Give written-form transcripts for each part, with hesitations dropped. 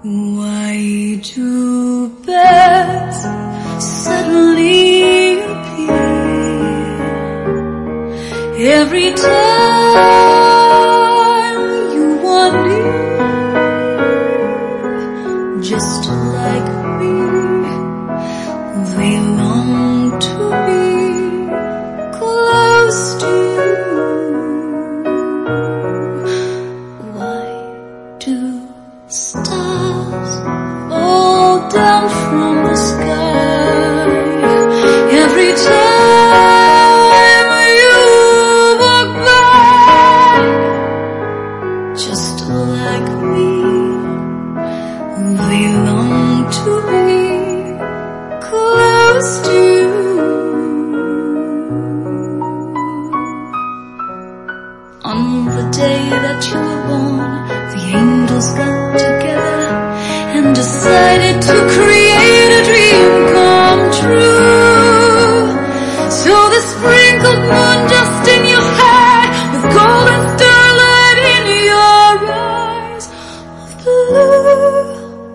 Why do birds suddenly appear every time you are near? Just like me, they long to be close to you. Why do stars fall down from the sky every time you walk by? Just like me, they long to be close to you. On the day that you were born, the angels got together and decided to create a dream come true. So they sprinkled moon dust in your hair with golden starlight in your eyes of blue.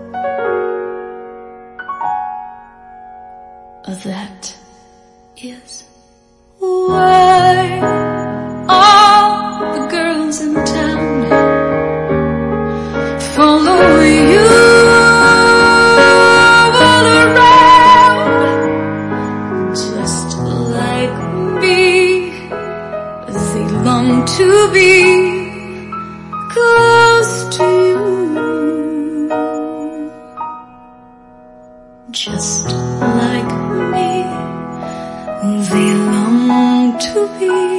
That is why all the girls in town follow you all around. Just like me, they long to be close to you. Just like me, they long to be